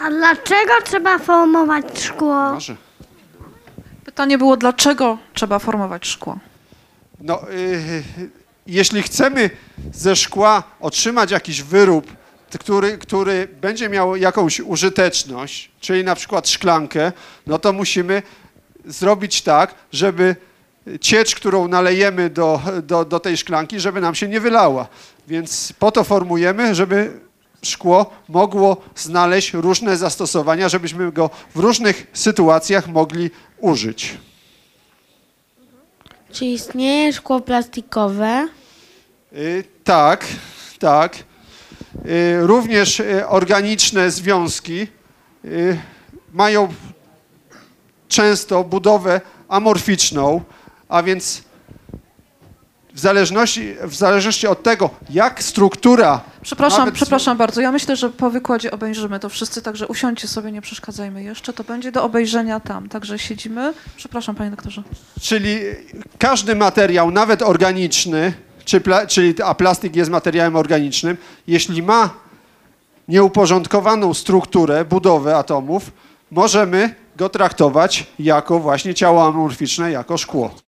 A dlaczego trzeba formować szkło? Może. Pytanie było, dlaczego trzeba formować szkło? No, jeśli chcemy ze szkła otrzymać jakiś wyrób, który będzie miał jakąś użyteczność, czyli na przykład szklankę, no to musimy zrobić tak, żeby ciecz, którą nalejemy do tej szklanki, żeby nam się nie wylała. Więc po to formujemy, żeby szkło mogło znaleźć różne zastosowania, żebyśmy go w różnych sytuacjach mogli użyć. Czy istnieje szkło plastikowe? Tak, tak. Również organiczne związki mają często budowę amorficzną, a więc w zależności od tego, jak struktura... Przepraszam bardzo. Ja myślę, że po wykładzie obejrzymy to wszyscy, także usiądźcie sobie, nie przeszkadzajmy jeszcze. To będzie do obejrzenia tam, także siedzimy. Przepraszam, panie doktorze. Czyli każdy materiał, nawet organiczny, a plastik jest materiałem organicznym, jeśli ma nieuporządkowaną strukturę, budowę atomów, możemy go traktować jako właśnie ciało amorficzne, jako szkło.